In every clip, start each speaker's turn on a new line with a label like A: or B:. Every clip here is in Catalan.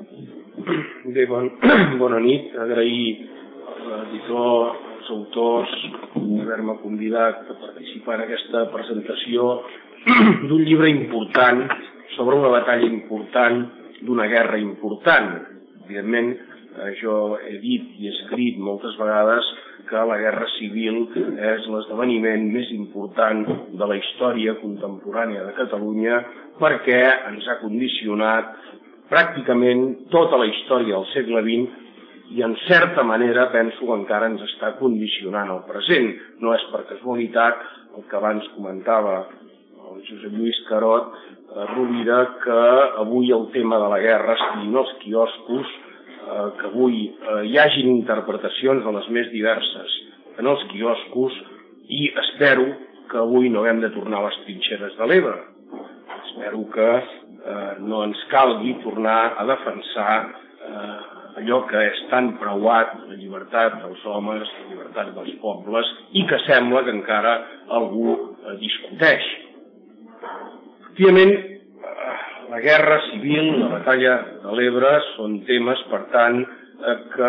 A: Bé, bona nit. Agrair a l'editor, als autors, haver-me convidat a participar en aquesta presentació d'un llibre important sobre una batalla important, d'una guerra important. Evidentment, jo he dit i he escrit moltes vegades que la guerra civil és l'esdeveniment més important de la història contemporània de Catalunya perquè ens ha condicionat pràcticament tota la història del segle XX i en certa manera penso que encara ens està condicionant el present. No és per casualitat el que abans comentava el Josep Lluís Carot Rovira, que avui el tema de la guerra estigui en els quioscos, que avui hi hagin interpretacions de les més diverses en els quioscos i espero que avui no haguem de tornar a les trinxeres de l'Ebre. Espero que no ens calgui tornar a defensar allò que és tan preuat, la llibertat dels homes, la llibertat dels pobles, i que sembla que encara algú discuteix. Efectivament, la guerra civil, la batalla de l'Ebre, són temes, per tant, que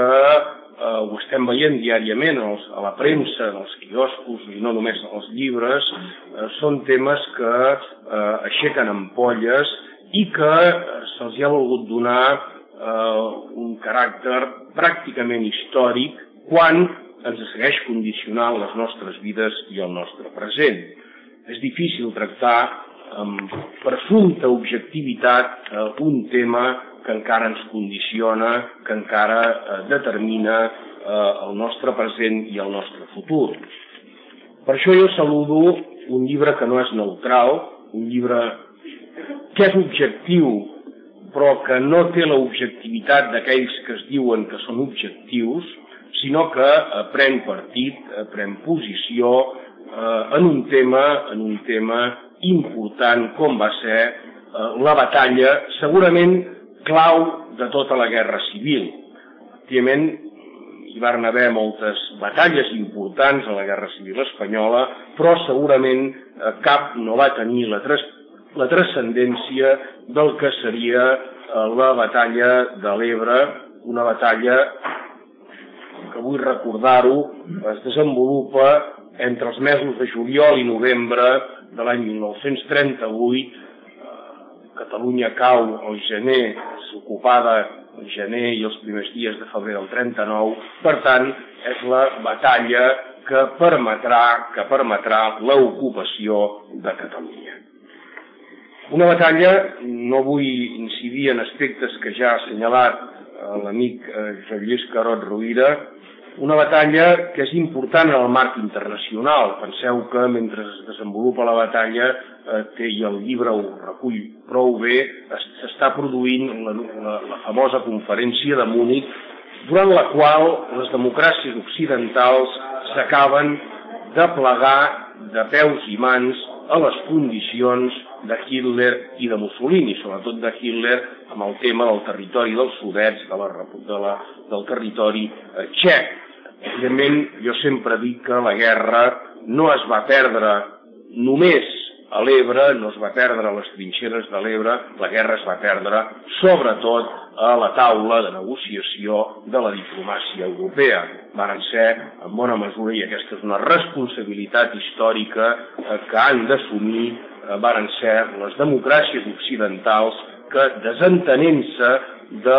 A: ho estem veient diàriament a la premsa, en els quioscos, i no només als llibres, són temes que aixequen ampolles i que se'ls ha volgut donar un caràcter pràcticament històric quan ens segueix condicionant les nostres vides i el nostre present. És difícil tractar amb presumpta objectivitat un tema que encara ens condiciona, que encara determina el nostre present i el nostre futur. Per això jo saludo un llibre que no és neutral, un llibre que és objectiu, però que no té l'objectivitat d'aquells que es diuen que són objectius, sinó que pren partit, pren posició en un tema important com va ser la batalla, segurament clau de tota la guerra civil. Efectivament, hi van haver moltes batalles importants a la guerra civil espanyola, però segurament cap no va tenir la transcendència del que seria la batalla de l'Ebre, una batalla que vull recordar-ho, es desenvolupa entre els mesos de juliol i novembre de l'any 1938, Catalunya cau al gener, és ocupada al gener i els primers dies de febrer del 39, per tant, és la batalla que permetrà l'ocupació de Catalunya. Una batalla, no vull incidir en aspectes que ja ha assenyalat l'amic Josep Lluís Carot Rovira, una batalla que és important en el marc internacional. Penseu que mentre es desenvolupa la batalla, i el llibre ho recull prou bé, s'està produint la famosa conferència de Munic, durant la qual les democràcies occidentals s'acaben de plegar de peus i mans a les condicions de Hitler i de Mussolini, sobretot de Hitler amb el tema del territori dels Sudets, del territori txec. Evidentment, jo sempre dic que la guerra no es va perdre només a l'Ebre, no es va perdre a les trinxeres de l'Ebre, la guerra es va perdre sobretot a la taula de negociació de la diplomàcia europea. Varen ser, en bona mesura, i aquesta és una responsabilitat històrica que han d'assumir, varen ser les democràcies occidentals que, desentenent-se de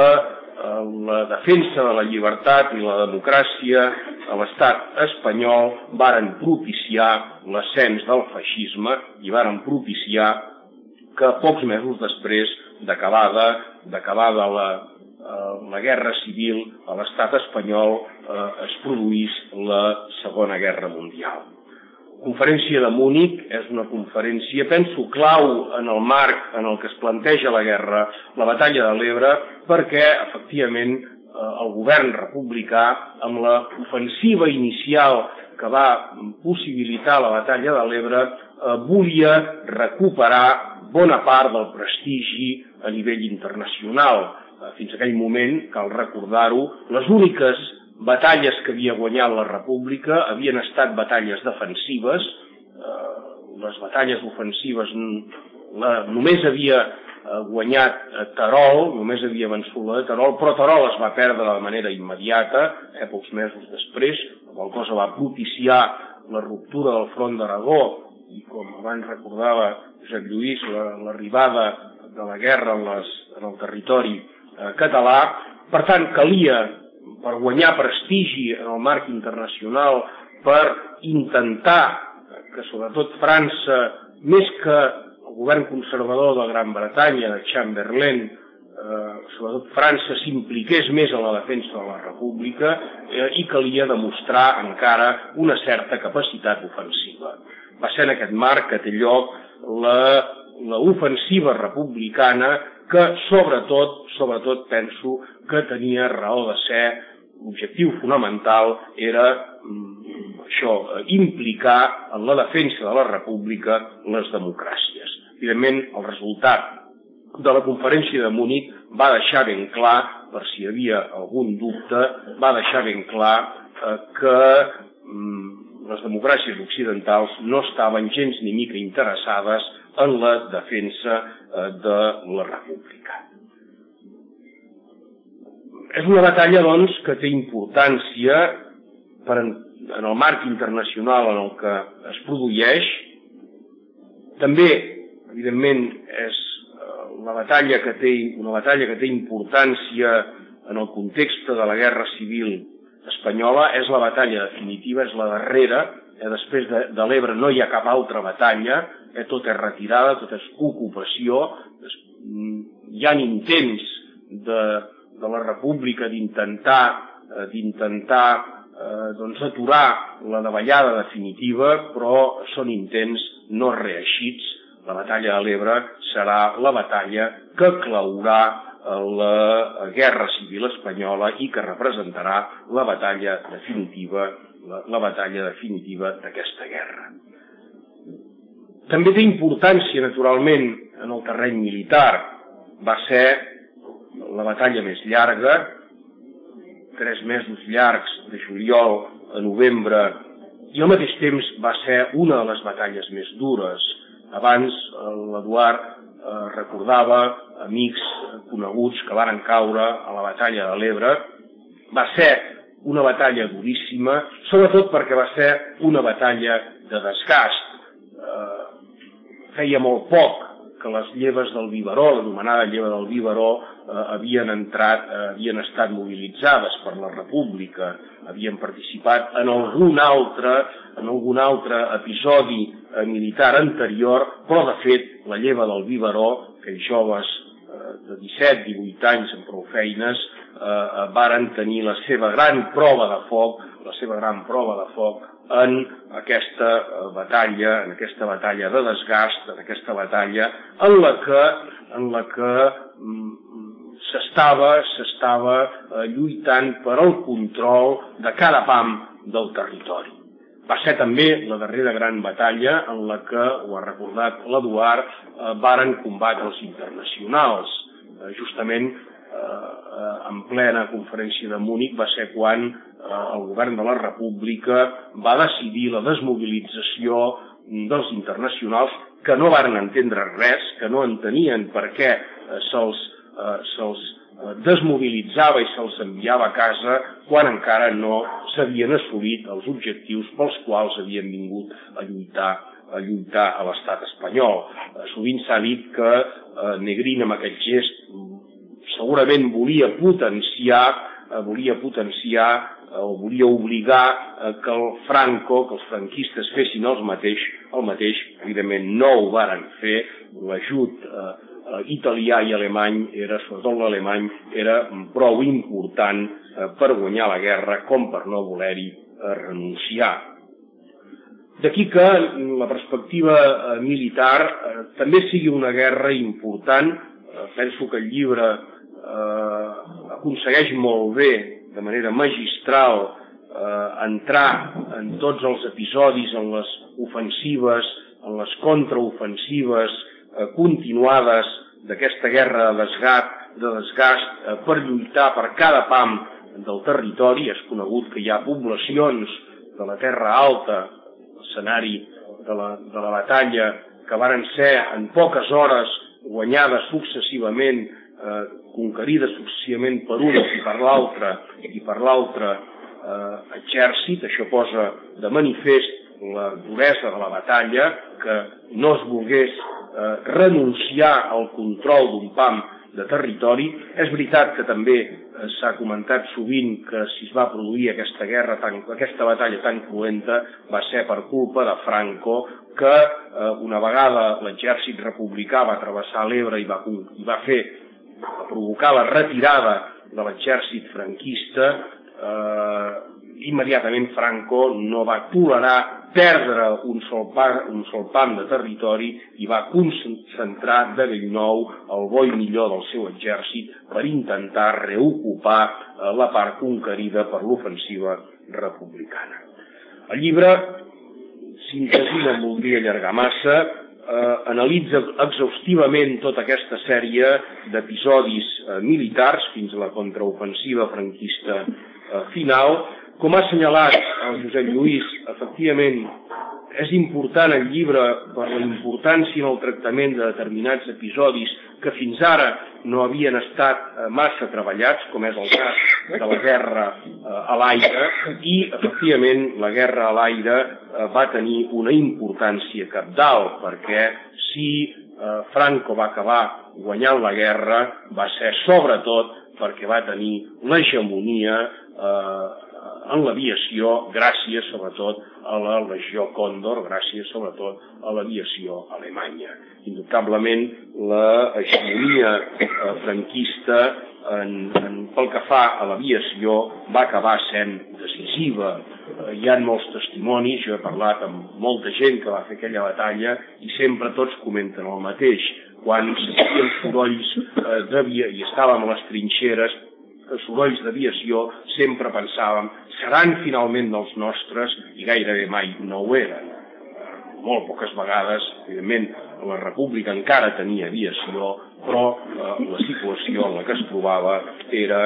A: la defensa de la llibertat i la democràcia a l'estat espanyol, varen propiciar l'ascens del feixisme i varen propiciar que pocs mesos després d'acabada la guerra civil a l'estat espanyol es produís la Segona Guerra Mundial. La conferència de Munic és una conferència, penso, clau en el marc en el que es planteja la guerra, la batalla de l'Ebre, perquè, efectivament, el govern republicà, amb l'ofensiva inicial que va possibilitar la batalla de l'Ebre, volia recuperar bona part del prestigi a nivell internacional. Fins a aquell moment, cal recordar-ho, les úniques batalles que havia guanyat la República havien estat batalles defensives. Les batalles ofensives només havia guanyat Terol, només havia vençut la de Terol, però Terol es va perdre de manera immediata, pocs mesos després, la qual cosa va propiciar la ruptura del front d'Aragó i, com abans recordava Josep Lluís, l'arribada de la guerra en el territori català. Per tant, calia, per guanyar prestigi en el marc internacional, per intentar que sobretot França, més que el govern conservador de Gran Bretanya, de Chamberlain, sobretot França s'impliqués més en la defensa de la República i calia demostrar encara una certa capacitat ofensiva. Va ser en aquest marc que té lloc l'ofensiva republicana que sobretot penso que tenia raó de ser. L'objectiu fonamental era això, implicar en la defensa de la República les democràcies. Evidentment, el resultat de la conferència de Munic va deixar ben clar, per si hi havia algun dubte, va deixar ben clar que les democràcies occidentals no estaven gens ni mica interessades en la defensa de la República. És una batalla, doncs, que té importància en el marc internacional en el que es produeix. També, evidentment, és una batalla que té importància en el context de la Guerra Civil espanyola. És la batalla definitiva, és la darrera. Després de l'Ebre no hi ha cap altra batalla, tot és retirada, tot és ocupació. Hi ha intents de la República d'intentar aturar la davallada definitiva, però són intents no reeixits. La batalla de l'Ebre serà la batalla que claurà la Guerra Civil espanyola i que representarà la batalla definitiva d'aquesta guerra. També té importància, naturalment, en el terreny militar. Va ser la batalla més llarga, 3 mesos llargs, de juliol a novembre, i al mateix temps va ser una de les batalles més dures. Abans l'Eduard recordava amics coneguts que varen caure a la batalla de l'Ebre. Va ser una batalla duríssima, sobretot perquè va ser una batalla de desgast. Feia molt poc que les lleves del Biberó, l'anomenada lleva del Biberó, havien estat mobilitzades per la República, havien participat en algun altre episodi militar anterior, però de fet la lleva del Biberó, aquells joves de 17-18 anys amb prou feines, varen tenir la seva gran prova de foc en aquesta batalla de desgast, en aquesta batalla en la que s'estava lluitant per al control de cada pam del territori. Va ser també la darrera gran batalla en la que, ho ha recordat l'Eduard, varen combatre els internacionals. Justament en plena conferència de Munic va ser quan el govern de la República va decidir la desmobilització dels internacionals, que no varen entendre res, que no entenien per què se'ls desmobilitzava i se'ls enviava a casa quan encara no s'havien assolit els objectius pels quals havien vingut a lluitar a l'estat espanyol. Sovint s'ha dit que Negrín, amb aquest gest, segurament volia obligar que els franquistes fessin el mateix. Evidentment no ho varen fer. L'ajut italià i alemany, sobretot l'alemany, era prou important per guanyar la guerra com per no voler-hi renunciar. D'aquí que la perspectiva militar també sigui una guerra important. Penso que el llibre aconsegueix molt bé, de manera magistral, entrar en tots els episodis, en les ofensives, en les contraofensives continuades d'aquesta guerra de desgast per lluitar per cada pam del territori. És conegut que hi ha poblacions de la Terra Alta, l'escenari de la batalla, que varen ser en poques hores guanyada successivament, conquerida successivament per un i per l'altre exèrcit. Això posa de manifest la duresa de la batalla, que no es volgués renunciar al control d'un pam de territori. És veritat que també s'ha comentat sovint que si es va produir aquesta batalla tan cruenta va ser per culpa de Franco, que una vegada l'exèrcit republicà va travessar l'Ebre i va provocar la retirada de l'exèrcit franquista, immediatament Franco no va tolerar perdre un sol pam de territori i va concentrar de bell nou el bo i millor del seu exèrcit per intentar reocupar la part conquerida per l'ofensiva republicana. El llibre, síntesi, no em voldria allargar massa, analitza exhaustivament tota aquesta sèrie d'episodis militars fins a la contraofensiva franquista final. Com ha assenyalat el Josep Lluís, efectivament és important el llibre per la importància en el tractament de determinats episodis que fins ara no havien estat massa treballats, com és el cas de la guerra a l'aire, i efectivament la guerra a l'aire va tenir una importància cabdal, perquè si Franco va acabar guanyant la guerra va ser sobretot perquè va tenir l'hegemonia en l'aviació, gràcies sobretot a la Legió Còndor, gràcies sobretot a l'aviació alemanya. Indubtablement l'hegemonia franquista pel que fa a l'aviació va acabar sent decisiva. Hi ha molts testimonis, jo he parlat amb molta gent que va fer aquella batalla i sempre tots comenten el mateix. Quan sentien sorolls i estàvem a les trinxeres, sorolls d'aviació, sempre pensàvem seran finalment dels nostres, i gairebé mai no ho eren. Molt poques vegades, evidentment, la República encara tenia aviació, però la situació en la que es trobava era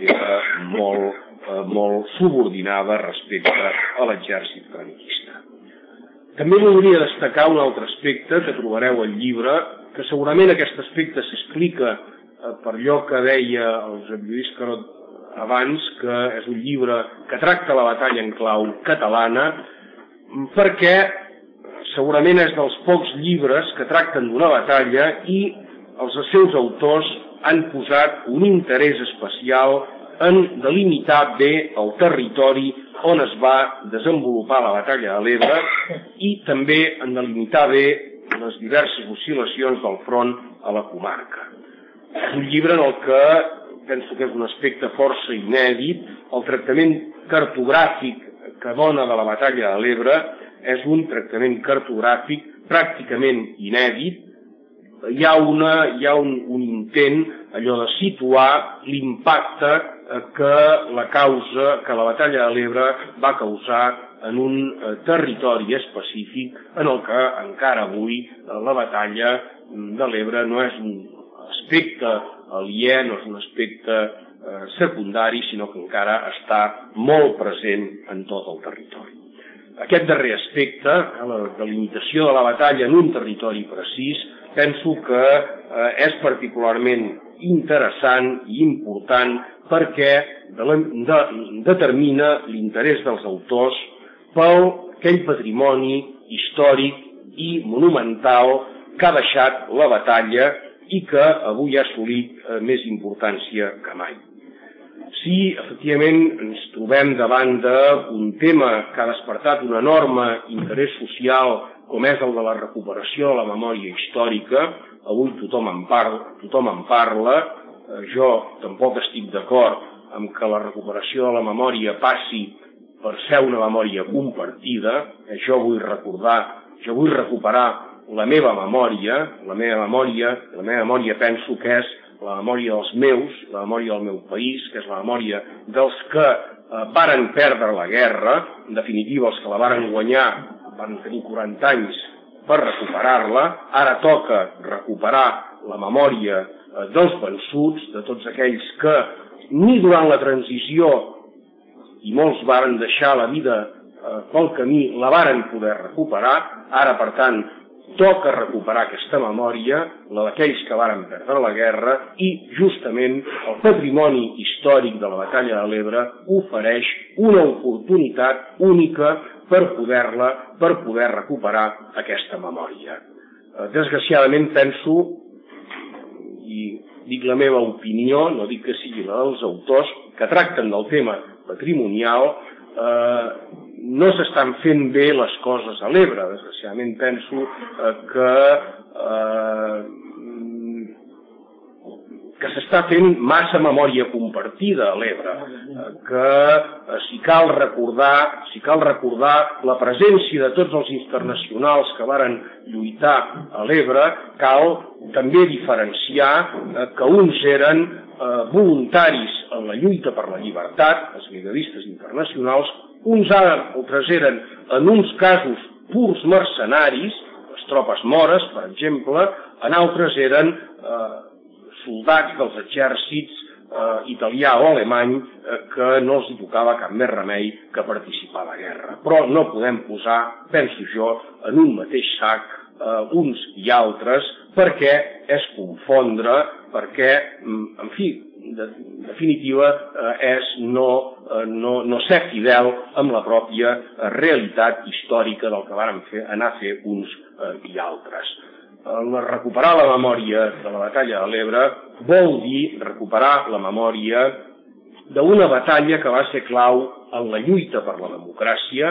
A: molt subordinada respecte a l'exèrcit franquista. També voldria destacar un altre aspecte que trobareu al llibre, que segurament aquest aspecte s'explica per allò que deia el Josep Lluís Carot abans, que és un llibre que tracta la batalla en clau catalana, perquè segurament és dels pocs llibres que tracten d'una batalla i els seus autors han posat un interès especial en delimitar bé el territori on es va desenvolupar la batalla de l'Ebre i també en delimitar bé les diverses oscil·lacions del front a la comarca. És un llibre en el que penso que és un aspecte força inèdit. El tractament cartogràfic que dona de la batalla de l'Ebre és un tractament cartogràfic pràcticament inèdit. Hi ha un intent allò de situar l'impacte que la batalla de l'Ebre va causar en un territori específic en el que encara avui la batalla de l'Ebre no és un aspecte aliè, no és un aspecte secundari, sinó que encara està molt present en tot el territori. Aquest darrer aspecte, la delimitació de la batalla en un territori precís, penso que és particularment interessant i important perquè determina l'interès dels autors per aquell patrimoni històric i monumental que ha deixat la batalla i que avui ha assolit més importància que mai. Si efectivament ens trobem davant d'un tema que ha despertat un enorme interès social com és el de la recuperació de la memòria històrica, avui tothom en parla, jo tampoc estic d'acord amb que la recuperació de la memòria passi per ser una memòria compartida. Jo vull recuperar la meva memòria penso que és la memòria dels meus, la memòria del meu país, que és la memòria dels que varen perdre la guerra, en definitiva els que la varen guanyar van tenir 40 anys per recuperar-la, ara toca recuperar la memòria dels vençuts, de tots aquells que ni durant la transició, i molts varen deixar la vida pel camí, la varen poder recuperar, ara per tant toca recuperar aquesta memòria, la d'aquells que varen perdre la guerra, i justament el patrimoni històric de la batalla de l'Ebre ofereix una oportunitat única per poder recuperar aquesta memòria. Desgraciadament penso, i dic la meva opinió, no dic que sigui la dels autors, que tracten del tema patrimonial, no s'estan fent bé les coses a l'Ebre. Desgraciadament penso que s'està fent massa memòria compartida a l'Ebre, que si cal recordar la presència de tots els internacionals que varen lluitar a l'Ebre, cal també diferenciar que uns eren voluntaris en la lluita per la llibertat, els brigadistes internacionals, uns altres eren, en uns casos, purs mercenaris, les tropes mores, per exemple, en altres eren soldats dels exèrcits italià o alemany que no els tocava cap més remei que participar a la guerra. Però no podem posar, penso jo, en un mateix sac uns i altres, perquè és confondre, perquè, en fi, en definitiva, és no ser fidel amb la pròpia realitat històrica del que varen anar a fer uns i altres. Recuperar la memòria de la batalla de l'Ebre vol dir recuperar la memòria d'una batalla que va ser clau en la lluita per la democràcia.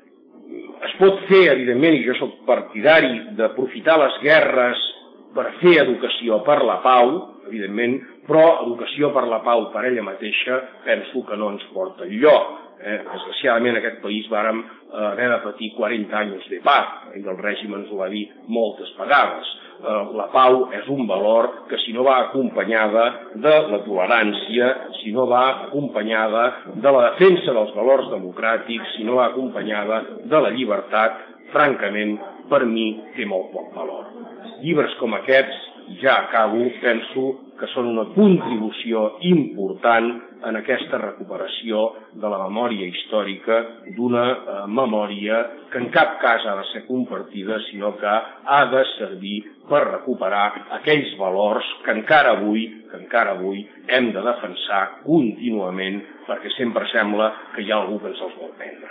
A: Es pot fer, evidentment, i jo soc partidari d'aprofitar les guerres per fer educació per la pau, evidentment, però educació per la pau per ella mateixa penso que no ens porta enlloc. Desgraciadament en aquest país vàrem haver de patir 40 anys de paz, i el règim ens ho va dir moltes vegades. La pau és un valor que si no va acompanyada de la tolerància, si no va acompanyada de la defensa dels valors democràtics, si no va acompanyada de la llibertat, francament, per mi té molt poc valor. Llibres com aquests, ja acabo, penso que són una contribució important en aquesta recuperació de la memòria històrica, d'una memòria que en cap cas ha de ser compartida, sinó que ha de servir per recuperar aquells valors que encara avui hem de defensar contínuament, perquè sempre sembla que hi ha algú que ens els vol prendre.